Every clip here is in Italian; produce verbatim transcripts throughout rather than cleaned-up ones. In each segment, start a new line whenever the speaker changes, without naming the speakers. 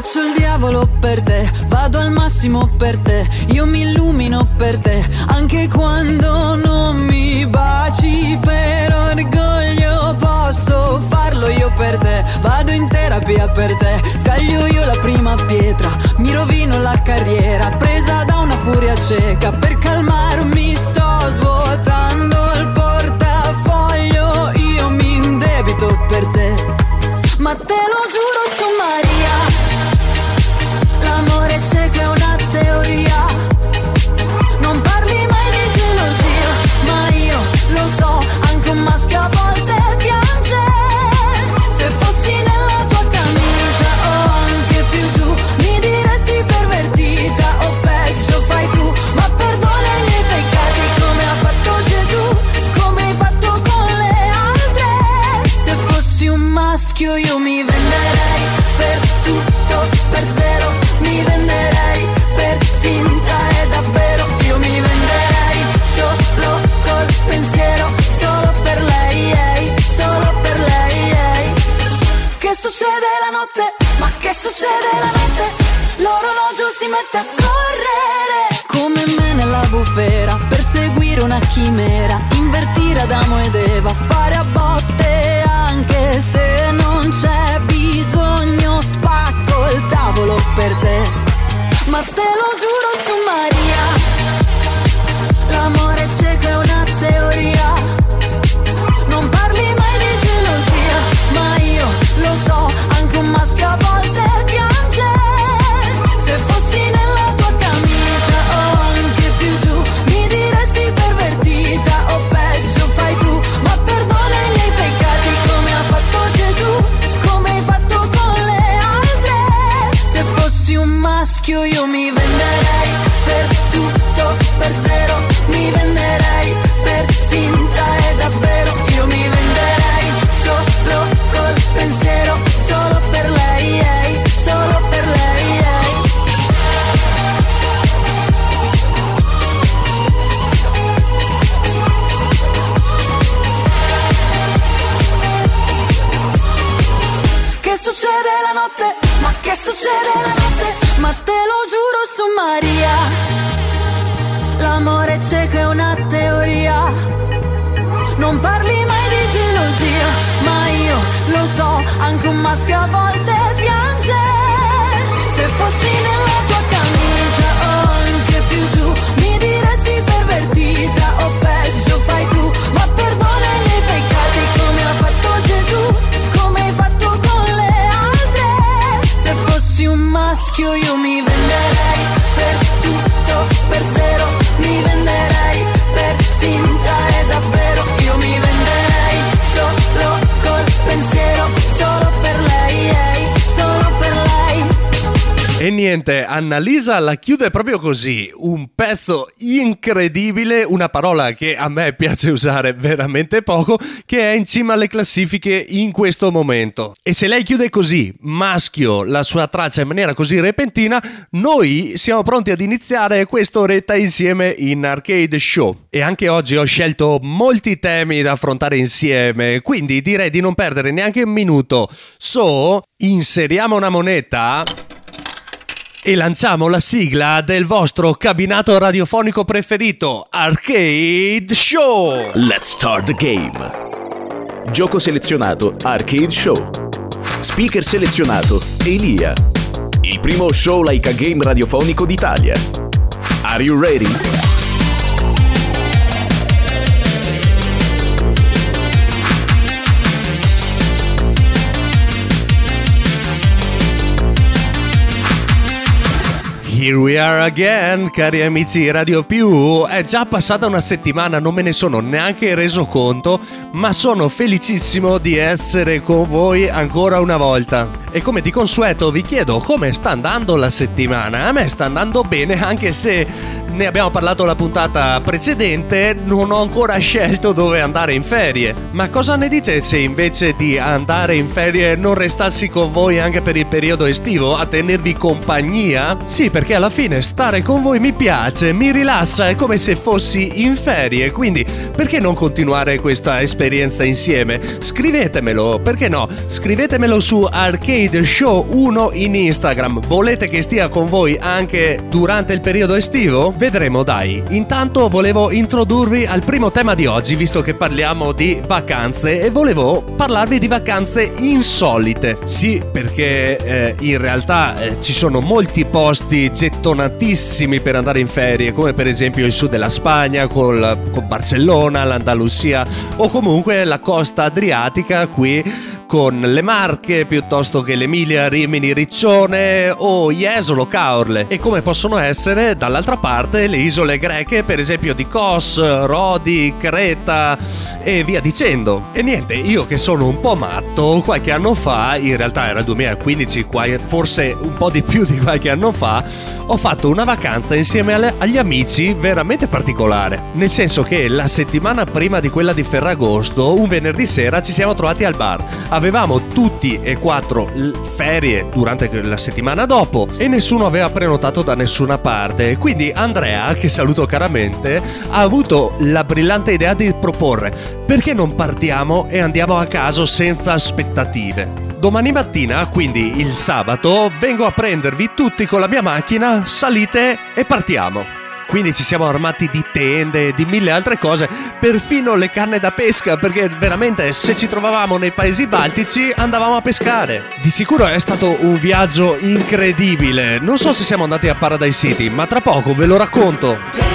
Faccio il diavolo per te, vado al massimo per te, io mi illumino per te, anche quando non mi baci. Per orgoglio posso farlo io per te, vado in terapia per te, scaglio io la prima pietra, mi rovino la carriera, presa da una furia cieca, per calmarmi sto svuotando il portafoglio, io mi indebito per te, ma te lo giuro su Maria, l'amore cieco è una teoria, non parli mai di gelosia, ma io lo so, anche un maschio a volte piange, se fossi nella tua camicia o anche più giù, mi diresti pervertita o peggio fai tu, ma perdona i miei peccati come ha fatto Gesù, come hai fatto con le altre, se fossi un maschio io mi venderei per tutto, per zero, mi venderei per finta e davvero, io mi venderei solo col pensiero, solo per lei, ehi, solo per lei, ehi. Che succede la notte? Ma che succede la notte? L'orologio si mette a correre come me nella bufera, perseguire una chimera, invertire Adamo ed Eva, fare a botte anche se non c'è bisogno, spacco il tavolo per te, ma te lo giuro su Maria, l'amore cieco è una teoria, non parli mai di gelosia, ma io lo so, anche un maschio a volte piange, se fossi nella tua camicia o anche più giù, mi diresti pervertita o peggio fai tu, ma perdona i miei peccati come ha fatto Gesù, come hai fatto con le altre, se fossi un maschio io mi venderei per tutto, per zero, mi venderei per finta e davvero, io mi venderei solo col pensiero, solo per lei, ehi, solo per lei, ehi. Che succede la notte? Ma che succede la notte? Ma te lo giuro su Maria, l'amore cieco è una teoria, non parli mai di gelosia, ma io lo so, anche un maschio a volte piange, se fossi nella tua camicia o anche più giù, mi diresti pervertita o peggio fai tu, ma perdona i miei peccati come ha fatto Gesù, come hai fatto con le altre, se fossi un maschio io mi venderei per tutto, per zero, mi venderei per finta e davvero, io mi venderei solo col pensiero, solo per lei, ehi, solo per lei.
E niente, Annalisa la chiude proprio così, un pezzo incredibile, una parola che a me piace usare veramente poco, che è in cima alle classifiche in questo momento. E se lei chiude così, maschio, la sua traccia in maniera così repentina, noi siamo pronti ad iniziare quest'oretta insieme in Arcade Show. E anche oggi ho scelto molti temi da affrontare insieme, quindi direi di non perdere neanche un minuto. So, inseriamo una moneta e lanciamo la sigla del vostro cabinato radiofonico preferito, Arcade Show!
Let's start the game. Gioco selezionato, Arcade Show. Speaker selezionato, Elia. Il primo show like a game radiofonico d'Italia. Are you ready?
Here we are again, cari amici Radio Più. È già passata una settimana, non me ne sono neanche reso conto, ma sono felicissimo di essere con voi ancora una volta. E come di consueto vi chiedo come sta andando la settimana. A me sta andando bene, anche se ne abbiamo parlato la puntata precedente, non ho ancora scelto dove andare in ferie. Ma cosa ne dite se invece di andare in ferie non restassi con voi anche per il periodo estivo a tenervi compagnia? Sì, perché alla fine stare con voi mi piace, mi rilassa, è come se fossi in ferie, quindi perché non continuare questa esperienza insieme? Scrivetemelo, perché no? Scrivetemelo su arcade Arcade Show uno in Instagram. Volete che stia con voi anche durante il periodo estivo? Vedremo, dai. Intanto volevo introdurvi al primo tema di oggi, visto che parliamo di vacanze, e volevo parlarvi di vacanze insolite. Sì, perché eh, in realtà eh, ci sono molti posti gettonatissimi per andare in ferie, come per esempio il sud della Spagna col, con Barcellona, l'Andalusia, o comunque la costa adriatica qui con le Marche piuttosto che l'Emilia, Rimini, Riccione o Jesolo, Caorle, e come possono essere dall'altra parte le isole greche, per esempio di Kos, Rodi, Creta e via dicendo. E niente, io che sono un po' matto, qualche anno fa, in realtà era il duemilaquindici, forse un po' di più di qualche anno fa, ho fatto una vacanza insieme alle, agli amici veramente particolare, nel senso che la settimana prima di quella di Ferragosto, un venerdì sera ci siamo trovati al bar. Avevamo tutti e quattro ferie durante la settimana dopo e nessuno aveva prenotato da nessuna parte, quindi Andrea, che saluto caramente, ha avuto la brillante idea di proporre: perché non partiamo e andiamo a caso senza aspettative? Domani mattina, quindi il sabato, vengo a prendervi tutti con la mia macchina, salite e partiamo. Quindi ci siamo armati di tende e di mille altre cose, perfino le canne da pesca, perché veramente se ci trovavamo nei paesi baltici andavamo a pescare. Di sicuro è stato un viaggio incredibile. Non so se siamo andati a Paradise City, ma tra poco ve lo racconto.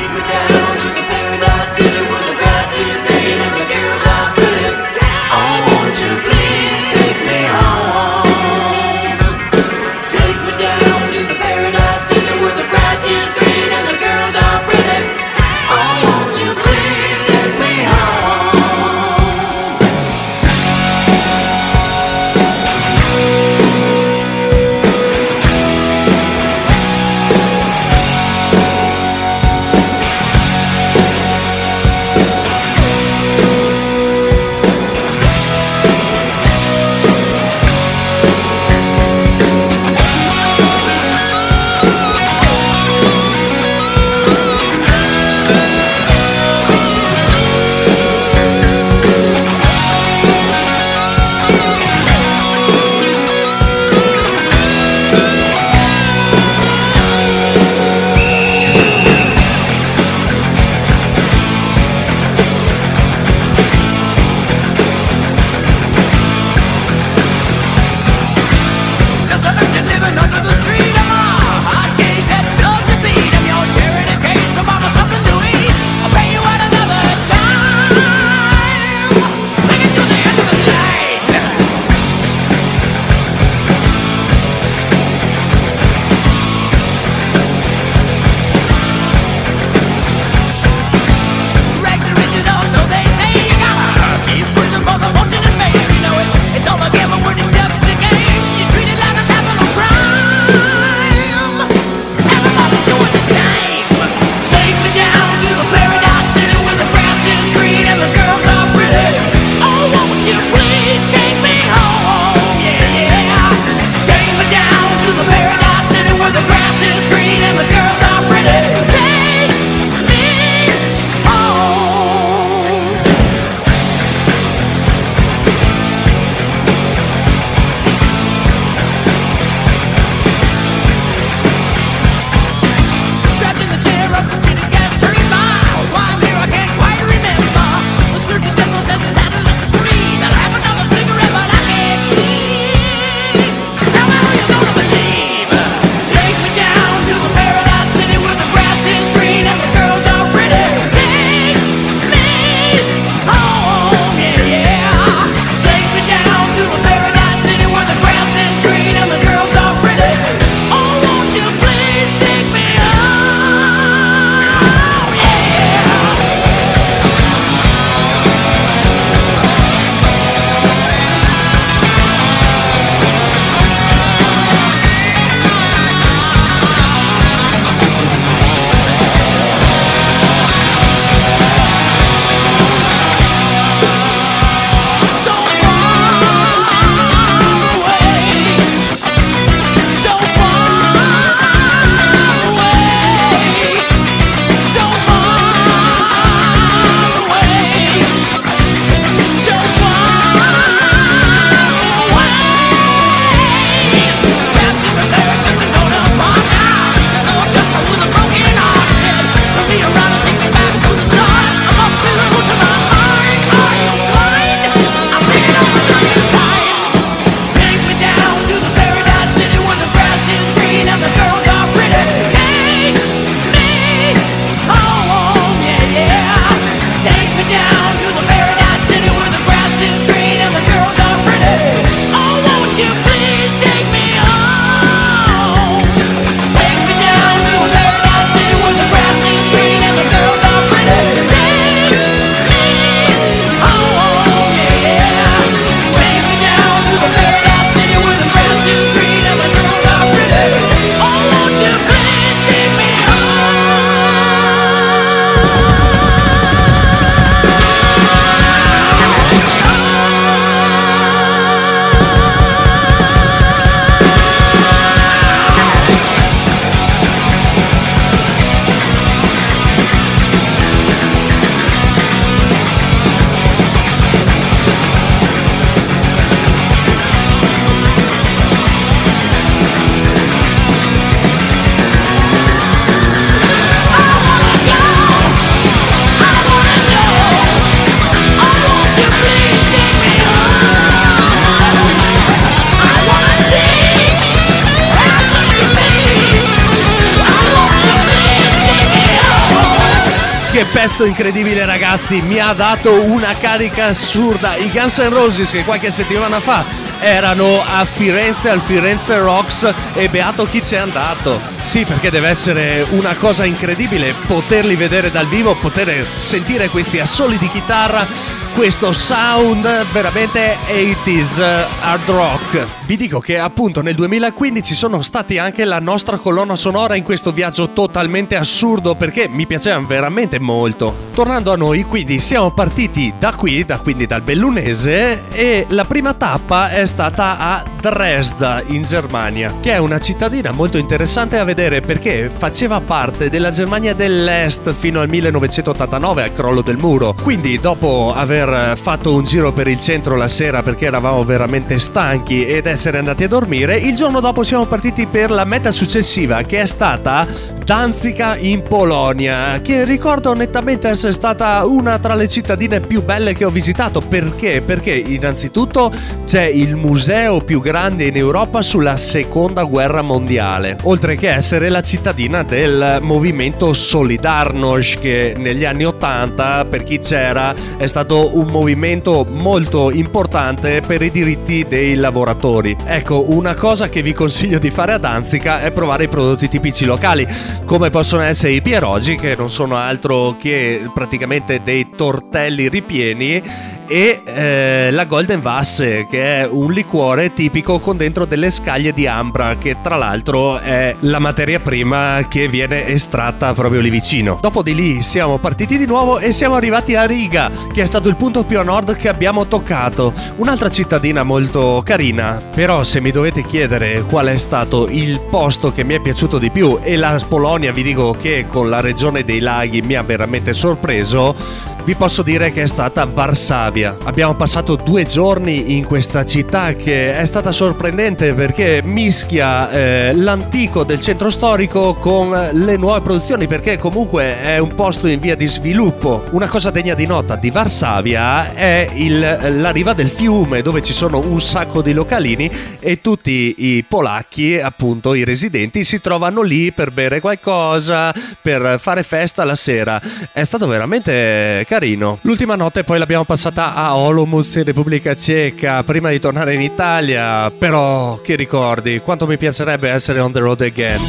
che pezzo incredibile, ragazzi, mi ha dato una carica assurda. I Guns N' Roses che qualche settimana fa erano a Firenze al Firenze Rocks e beato chi c'è andato. Sì, perché deve essere una cosa incredibile poterli vedere dal vivo, poter sentire questi assoli di chitarra, questo sound veramente ottanta hard rock. Vi dico che appunto nel duemilaquindici sono stati anche la nostra colonna sonora in questo viaggio totalmente assurdo, perché mi piacevano veramente molto. Tornando a noi, quindi siamo partiti da qui, da quindi dal Bellunese, e la prima tappa è stata a Dresda in Germania, che è una cittadina molto interessante a vedere perché faceva parte della Germania dell'Est fino al millenovecentottantanove, al crollo del muro. Quindi dopo aver fatto un giro per il centro la sera perché eravamo veramente stanchi ed essere andati a dormire, il giorno dopo siamo partiti per la meta successiva, che è stata Danzica in Polonia, che ricordo nettamente essere stata una tra le cittadine più belle che ho visitato. Perché? Perché innanzitutto c'è il museo più grande in Europa sulla seconda guerra mondiale, oltre che essere la cittadina del movimento Solidarność, che negli anni ottanta, per chi c'era, è stato un movimento molto importante per i diritti dei lavoratori. Ecco, una cosa che vi consiglio di fare a Danzica è provare i prodotti tipici locali, come possono essere i pierogi, che non sono altro che praticamente dei tortelli ripieni, e eh, la Golden Wasse, che è un liquore tipico con dentro delle scaglie di ambra, che tra l'altro è la materia prima che viene estratta proprio lì vicino. Dopo di lì siamo partiti di nuovo e siamo arrivati a Riga, che è stato il punto più a nord che abbiamo toccato. Un'altra cittadina molto carina, però se mi dovete chiedere qual è stato il posto che mi è piaciuto di più, e la Polonia vi dico che con la regione dei laghi mi ha veramente sorpreso, vi posso dire che è stata Varsavia. Abbiamo passato due giorni in questa città che è stata sorprendente perché mischia eh, l'antico del centro storico con le nuove produzioni, perché comunque è un posto in via di sviluppo. Una cosa degna di nota di Varsavia è il, la riva del fiume, dove ci sono un sacco di localini e tutti i polacchi, appunto i residenti, si trovano lì per bere qualcosa, per fare festa la sera. È stato veramente carino. L'ultima notte poi l'abbiamo passata a Olomouc in Repubblica Ceca prima di tornare in Italia, però che ricordi, quanto mi piacerebbe essere on the road again.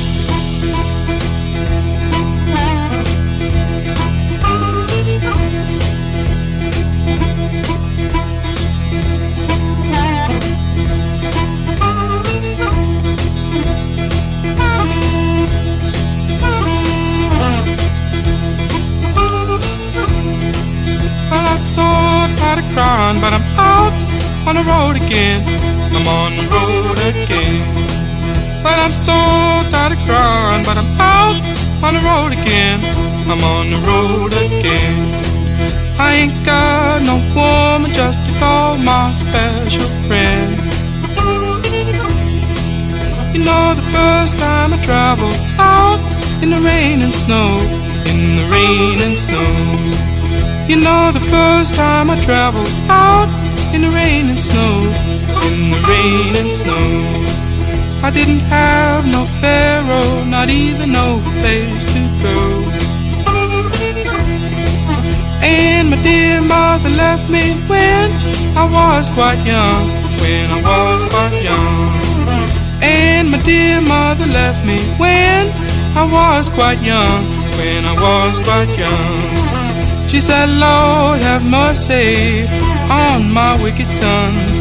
Crying, but I'm out on the road again. I'm on the road again. But I'm so tired of crying, but I'm out on the road again. I'm on the road again. I ain't got no woman just to call my special friend. You know, the first time I traveled out in the rain and snow, in the rain and snow. You know, the first time I traveled out in the rain and snow, in the rain and snow. I didn't have no pharaoh, not even no place to go. And my dear mother left me when I was quite young, when I was quite young. And my dear mother left me when I was quite young, when I was quite young. She said, Lord, have mercy on my wicked son.